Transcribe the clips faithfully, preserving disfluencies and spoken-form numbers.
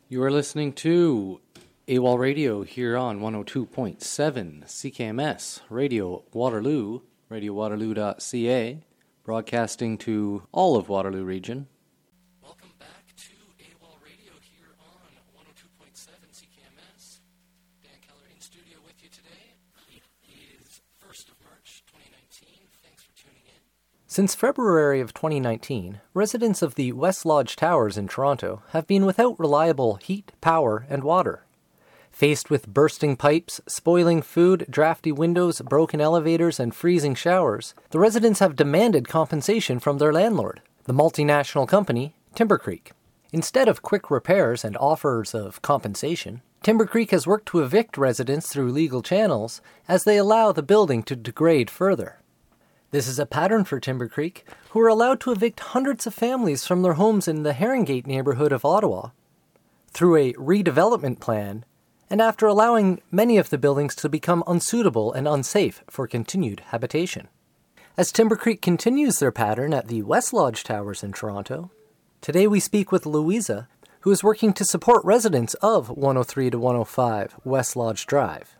You are listening to AWOL Radio here on one oh two point seven C K M S, Radio Waterloo, radio waterloo dot c a, broadcasting to all of Waterloo Region. Welcome back to AWOL Radio here on one oh two point seven C K M S. Dan Keller in studio with you today. It is first of March twenty nineteen. Thanks for tuning in. Since February of twenty nineteen, residents of the West Lodge Towers in Toronto have been without reliable heat, power, and water. Faced with bursting pipes, spoiling food, drafty windows, broken elevators, and freezing showers, the residents have demanded compensation from their landlord, the multinational company Timber Creek. Instead of quick repairs and offers of compensation, Timber Creek has worked to evict residents through legal channels as they allow the building to degrade further. This is a pattern for Timber Creek, who are allowed to evict hundreds of families from their homes in the Herringate neighborhood of Ottawa through a redevelopment plan, and after allowing many of the buildings to become unsuitable and unsafe for continued habitation. As Timber Creek continues their pattern at the West Lodge Towers in Toronto, today we speak with Louisa, who is working to support residents of one oh three to one oh five West Lodge Drive.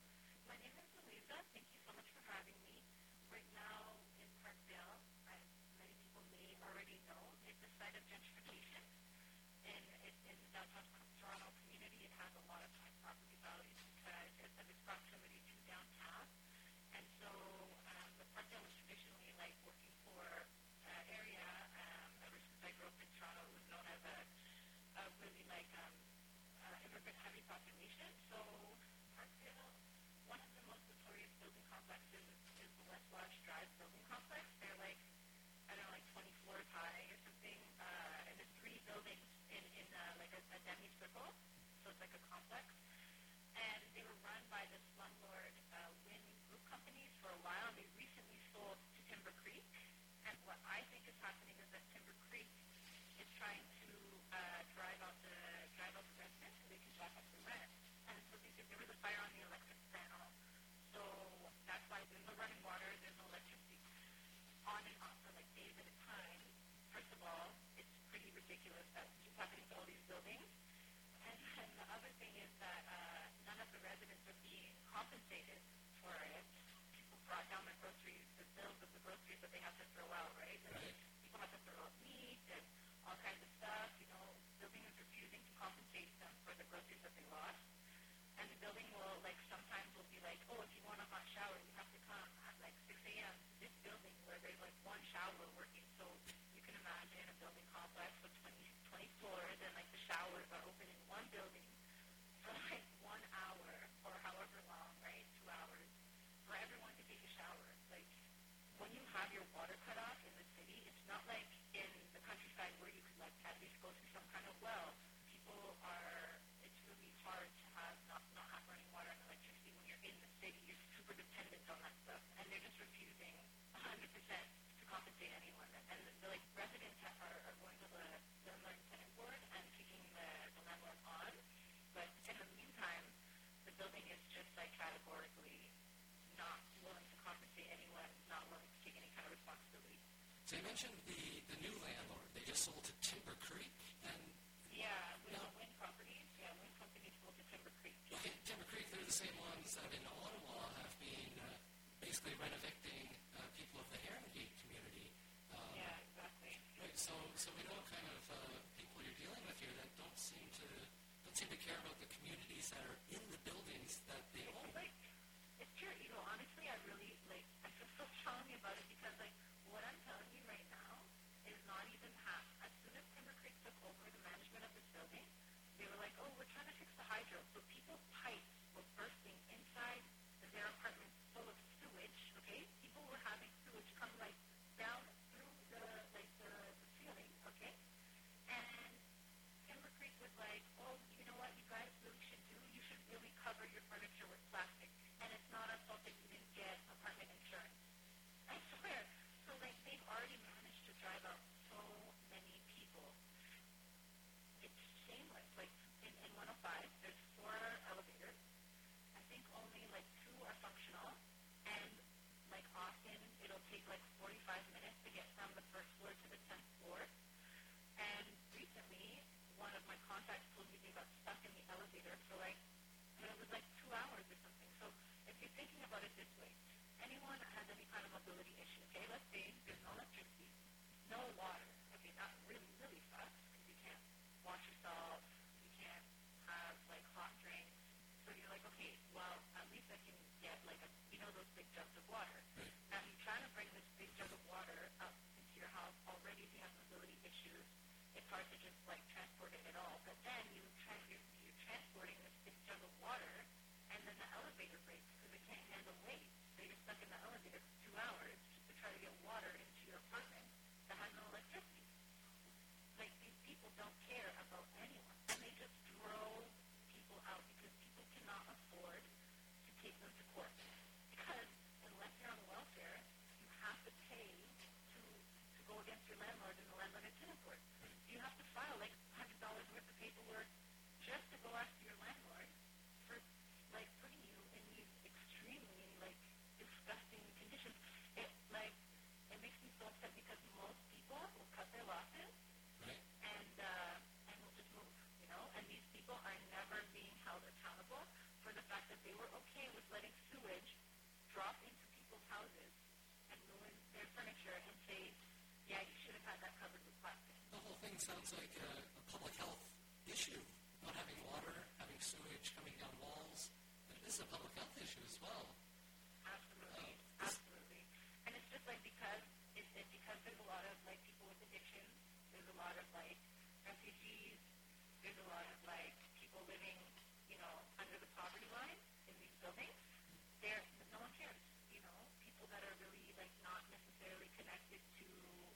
So you mentioned the, the new landlord. They just sold to Timber Creek, and yeah, Wind, no. Wind Properties. Yeah, Wind Companies sold to Timber Creek. Okay, Timber Creek, they're the same ones that in Ottawa have been uh, basically renovating uh, people of the Herringate community. Um, yeah, exactly. Right. So, so we know kind of uh, people you're dealing with here that don't seem to don't seem to care about the communities that are in the buildings that they own. Like, it's true. You know, honestly, I really like. I feel so strongly about it because, like, what I'm telling you right now is not even half. As soon as Timber Creek took over the management of this building, they were like, oh, we're trying to fix the hydro. So people's pipes were bursting inside their apartments full of sewage, okay? People were having sewage come, like, down through the, like, the, the ceiling, okay? And Timber Creek was like, oh, you know what you guys really should do? You should really cover your hard to just like transport it at all. But then you try, you're, you're transporting this big jug of water, and then the elevator breaks because it can't handle weight. So you're stuck in the elevator for two hours just to try to get water into your apartment that has no electricity. Like, these people don't care about anyone, and they just throw people out because people cannot afford to take them to court. Because unless you're on welfare, you have to pay to to go against your landlord in the landlord and tenant court. You have to file like one hundred dollars worth of paperwork just to go after your landlord for like putting you in these extremely like disgusting conditions. It like it makes me so upset because most people will cut their losses Right. and uh, and will just move, you know. And these people are never being held accountable for the fact that they were okay with letting sewage drop into people's houses and ruin their furniture and say, yeah, you should have had that covered with plastic. The whole thing sounds like a, a public health issue. Not having water, having sewage coming down walls. And this is a public health issue as well. Absolutely, Uh, absolutely. And it's just like because it's it, because there's a lot of like people with addictions. There's a lot of like refugees. There's a lot of like people living, you know, under the poverty line in these buildings. There, no one cares. You know, people that are really like not necessarily connected to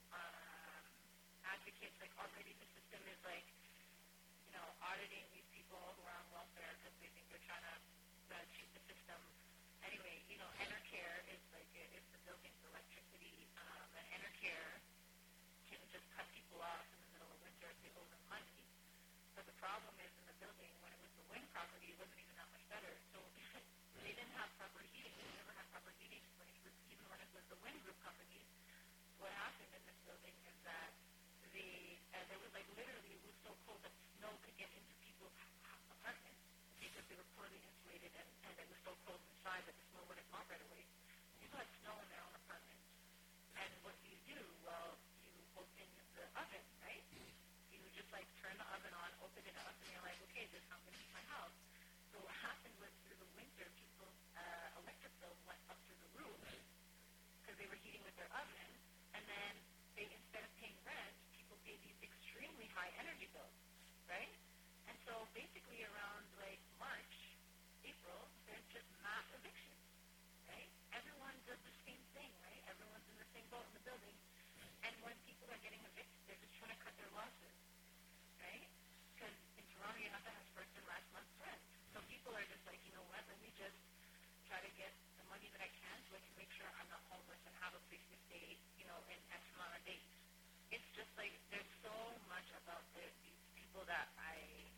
um, advocates. Like already the system is like, you know, auditing these people who are on welfare because they think they're trying to uh, cheat the system. Anyway, you know, Enercare is like it, it's the building's electricity, um, and Enercare can just cut people off in the middle of winter if they owe them money. But the problem is in the building when it was the wind property, it wasn't even that much better. So they didn't have proper heating. They never had proper heating when it was, even when it was the wind group companies. What happened in this building is that the uh, there was like literally it was so cold that snow could get into people's apartments because they were poorly insulated and, and it was so cold inside that the snow wouldn't melt right away. People had snow in their own apartments. And what do you do? Well, you open the oven, right? You just like turn the oven on, open it up, and you're like, okay, this is how I'm going to heat my house. So what happened was through the winter, people's uh, electric bills went up through the roof because they were heating with their oven. And then they, instead of paying rent, people pay these extremely high energy bills, right? And so basically around like March, April, there's just mass evictions, right? Everyone does the same thing, right? Everyone's in the same boat in the building. And when people are getting evicted, they're just trying to cut their losses, right? Because in Toronto, you have to have first and last month's rent. So people are just like, you know what, let me just try to get the money that I can so I can make sure I'm not homeless and have a place to stay, you know, in X amount of days. It's just like there's so much about the, these people that I,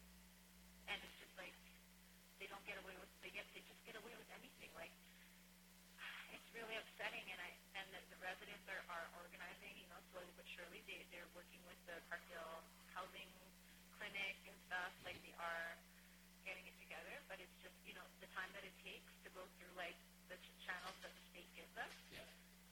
and it's just like they don't get away with, they get, they just get away with anything. Like, it's really upsetting, and I, and the, the residents are, are organizing, you know, slowly but surely. They, they're working with the Parkdale Housing Clinic and stuff, like they are getting it together, but it's just, you know, the time that it takes to go through, like, the ch- channels that the state gives us. Yeah.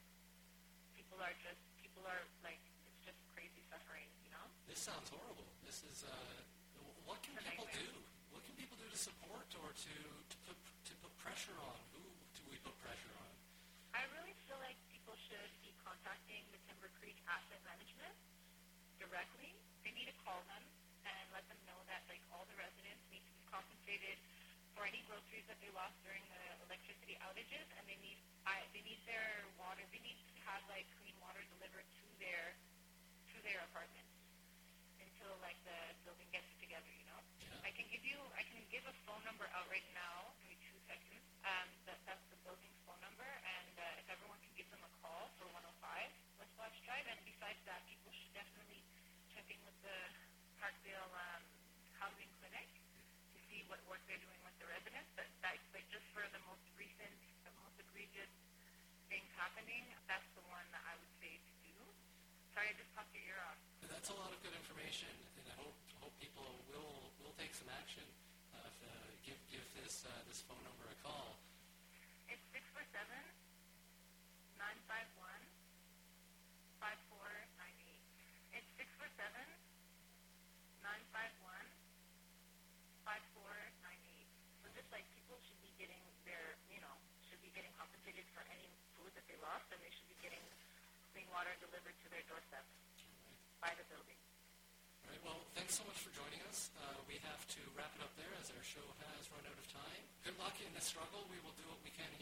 People are just, people are, like, it's just crazy suffering, you know? This sounds horrible. This is, uh, what can It's a people nightmare. do? What can people do to support or to, to, put, to put pressure on? Who do we put pressure on? I really feel like people should be contacting the Timber Creek Asset Management directly. They need to call them and let them know that, like, all the residents need to be compensated for any groceries that they lost during the electricity outages, and they need I, they need their water. They need to have like clean water delivered to their to their apartments until like the building gets it together. You know, Yeah. I can give you I can give a phone number out right now. Give me two seconds. Um, that that's the building's phone number, and uh, if everyone can give them a call for one oh five West Lodge Drive. And besides that, people should definitely check in with the Parkdale um, Housing Clinic to see what work they're doing with the residents. But that's like just for the most recent, the most egregious things happening. That's the one that I would say to do. Sorry, I just popped your ear off. That's a lot of good information, and I hope hope people will will take some action. Uh, if, uh, give give this uh, this phone number a call. It's six four seven, nine five one, five four nine eight. It's six four seven, nine five one, five four nine eight. So just like people should be getting their, you know, should be getting compensated for any food that they lost, and they should be getting clean water delivered to their doorstep by the building. Right. right, well, thanks so much for joining us. Uh, we have to wrap it up there as our show has run out of time. Good luck in the struggle. We will do what we can